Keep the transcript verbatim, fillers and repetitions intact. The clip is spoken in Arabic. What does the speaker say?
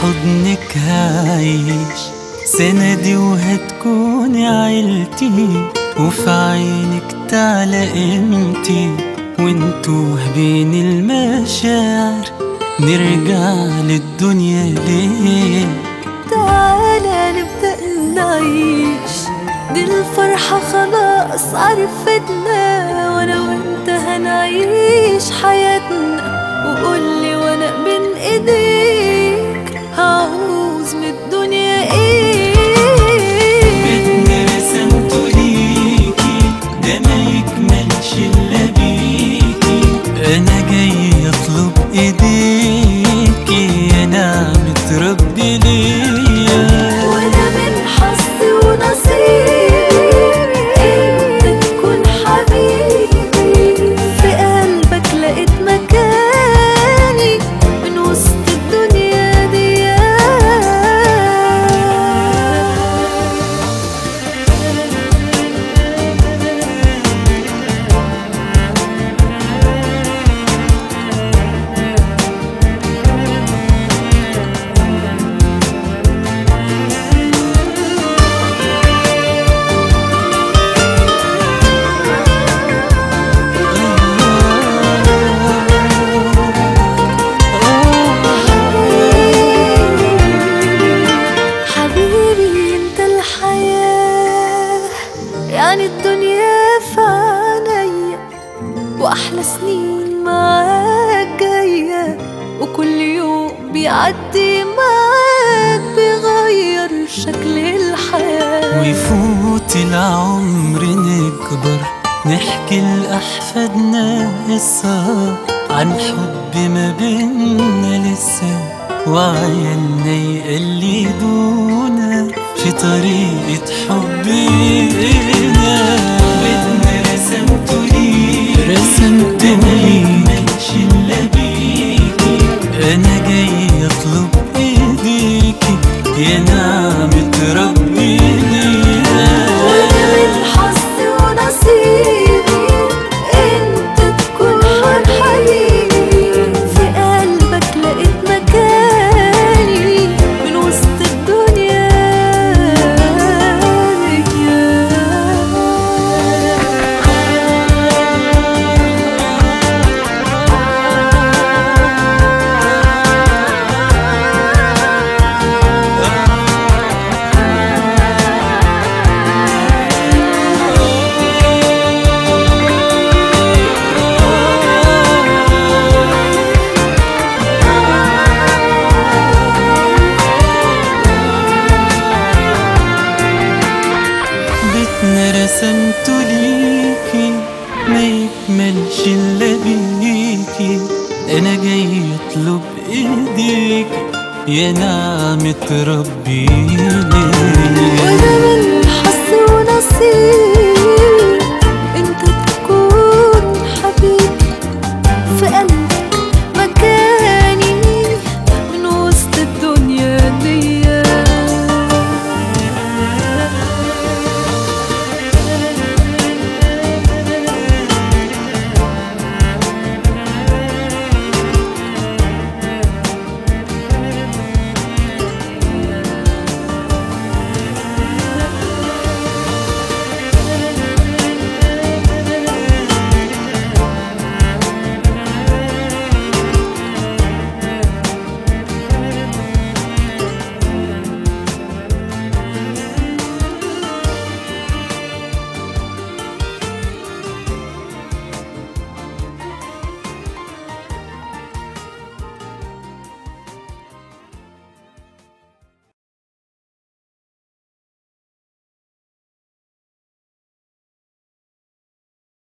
حضنك هعيش سندي وهتكوني عيلتي، وفي عينك تعلى قيمتي، وانتوه بين المشاعر نرجع للدنيا ليه. تعالى نبدأ نعيش، دي الفرحة خلاص عرفتنا، وانا وانت هنعيش حياتنا. وقولي وانا بين ايديك هعوز من الدنيا ايه. بيتنا رسمته ليكي ده ما يكملش الا بيكي، انا جاي اطلب ايديكي يا نعمة ربي ليا. وانا من حظي ونصيبي انت تكون حبيبي، في قلبك لقيت مكاني من وسط الدنيا دي. يعني الدنيا في عينيا، واحلى سنين معاك جايه، وكل يوم بيعدي معاك بيغير شكل الحياه. ويفوت العمر نكبر نحكي لأحفادنا قصة عن حب ما بينا لسه، وعيالنا يقلدونا في طريقة حبنا. بدنا رسمته ليكي رسمته ميكملش إلا بيكي، أنا جاي أطلب إيديكي يا نعمة ربي ليا. وانا من حظي ونصيبي انت تكون حبيبي، في قلبك لقيت مكاني من وسط الدنيا دي. بيتنا رسمته ليكي ما يكملش الا بيكي، انا جاي اطلب ايديك يا نعمة ربي ليا.